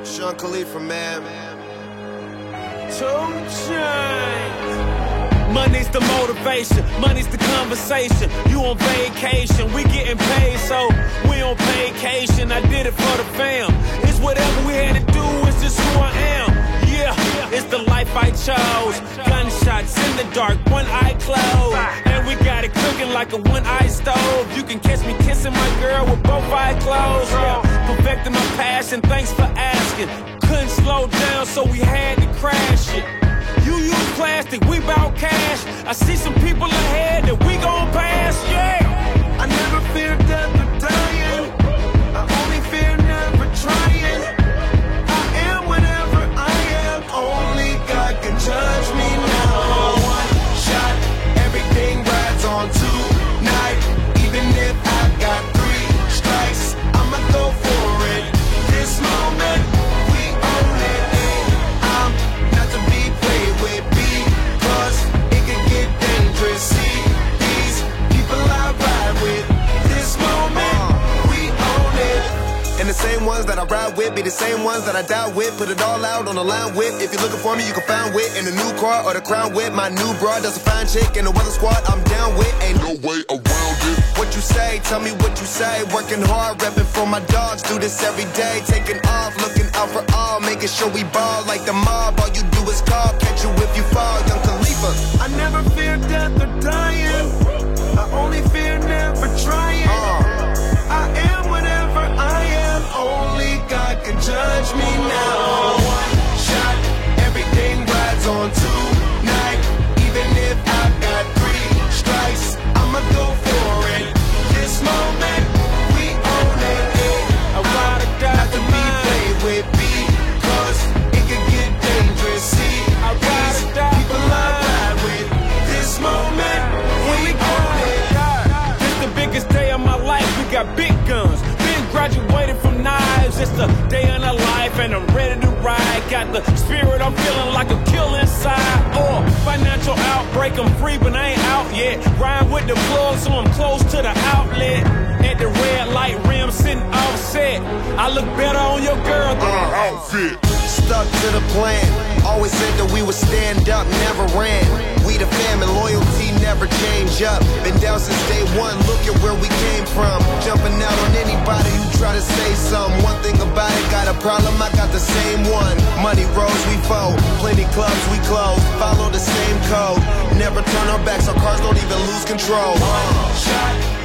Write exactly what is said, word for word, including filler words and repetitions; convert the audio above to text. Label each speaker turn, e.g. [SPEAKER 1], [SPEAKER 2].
[SPEAKER 1] Sean Khalifa, man.
[SPEAKER 2] Two Chainz. Money's the motivation, money's the conversation. You on vacation, we getting paid, so we on vacation. I did it for the fam. It's whatever we had to do, it's just who I am. Yeah, it's the life I chose. Gunshots in the dark, one eye closed, and we got it cooking like a one-eye stove. You can catch me kissing my girl with both eyes closed. Yeah, perfecting my passion, thanks for asking. Couldn't slow down, so we had to crash it. You use plastic, we bout cash. I see some people ahead that we gon' pass, yeah.
[SPEAKER 3] I never fear death or dying. I only fear never trying. I am whatever I am. Only God can judge me now. One shot, everything rides on tonight. Even if I got three strikes, I'ma go for it. This moment, we own it. I'm not to be played with because it can get dangerous. See these people I ride with. This moment, we own it.
[SPEAKER 1] And the same ones that I ride with be the same ones that I die with. Put it all out on the line with. If you're looking for me, you can find wit in the new car or the crown with. My new broad does a fine chick in the weather squad. I'm down with. Ain't no way around it. What you say? Tell me what you say. Working hard, repping for my dogs. Do this every day. Taking off, looking out for all. Making sure we ball like the mob. All you do is call. Catch you if you fall. Young Khalifa.
[SPEAKER 3] I never fear death or dying. I only fear never trying.
[SPEAKER 1] Uh.
[SPEAKER 3] I am whatever I am. Only God can judge me now. One shot, everything rides on tonight. Even if I've got three strikes, I'ma go for it. This moment, we own it.
[SPEAKER 2] I ride or die
[SPEAKER 3] Not to be
[SPEAKER 2] tonight.
[SPEAKER 3] played with because it can get dangerous. See,
[SPEAKER 2] I ride
[SPEAKER 3] these
[SPEAKER 2] or die
[SPEAKER 3] people I
[SPEAKER 2] tonight.
[SPEAKER 3] ride with. This moment, we own it.
[SPEAKER 2] This the biggest day of my life. We got big guns. Been graduated from knives. It's the day of the life, and I'm ready to ride. Got the spirit, I'm feeling like a kill inside. Oh, financial outbreak, I'm free, but I ain't out yet. Ride with the plug, so I'm close to the outlet. At the red light rim, sitting offset. I look better on your girl than her outfit.
[SPEAKER 1] Stuck to the plan. Always said that we would stand up, never ran. We the fam and loyalty never change up. Been down since day one, look at where we came from. Jumping out on anybody who try to say something. One thing about it, got a problem, I got the same one. Money rolls, we fold. Plenty clubs, we close. Follow the same code. Never turn our backs, our cars don't even lose control.
[SPEAKER 3] Shot.